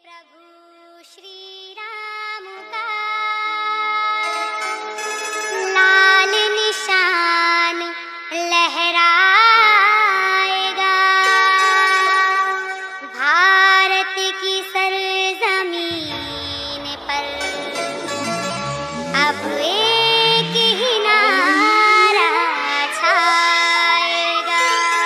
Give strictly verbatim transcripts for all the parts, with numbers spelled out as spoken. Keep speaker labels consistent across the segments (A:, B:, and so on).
A: प्रभु श्री राम का लाल निशान लहराएगा, भारत की सरजमीन पर अब एक ही नारा छाएगा।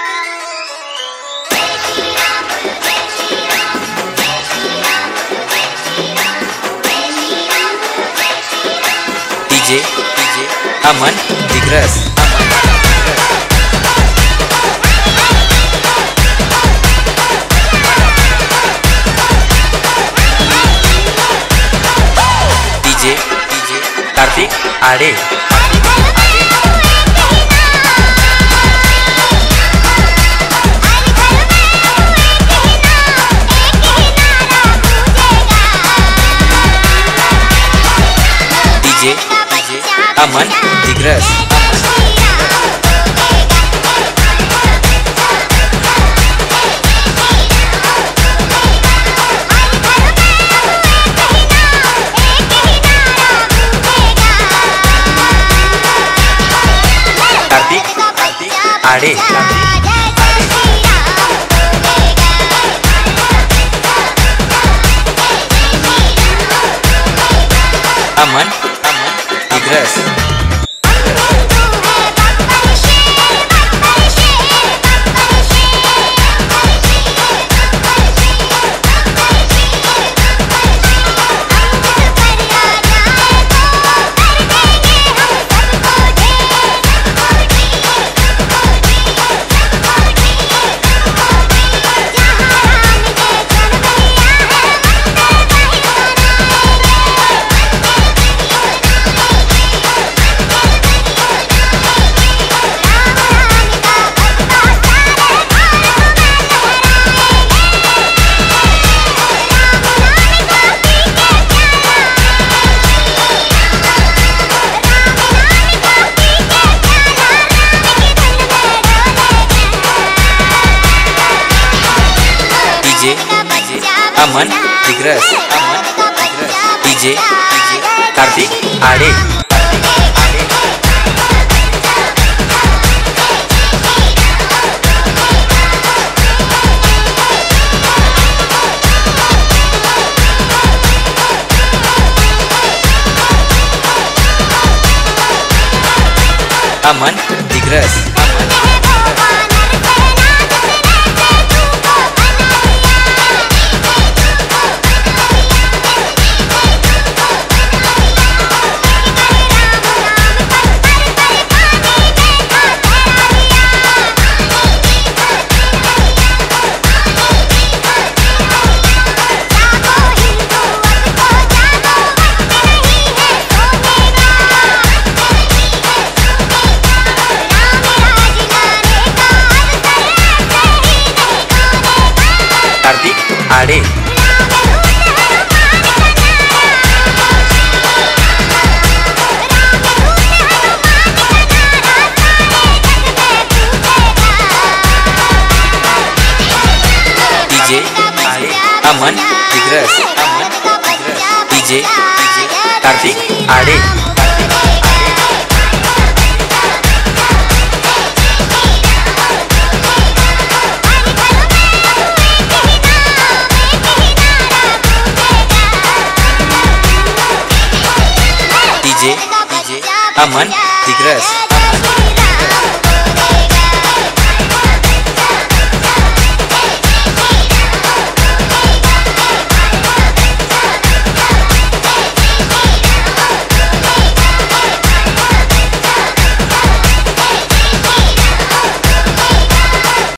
B: DJ DJ Aman Digras. DJ DJ Kartik Aade. DJ DJ Aman Digras. Kartik Kartik Aade. Aman Aman Digras. DJ DJ Aman Digras. Aman Digras. DJ DJ Kartik Aade. Aman Digras. Kartik Aade. DJ Aade Aman Digras. Aman Digras. DJ DJ Kartik Aade. DJ DJ Aman Digras.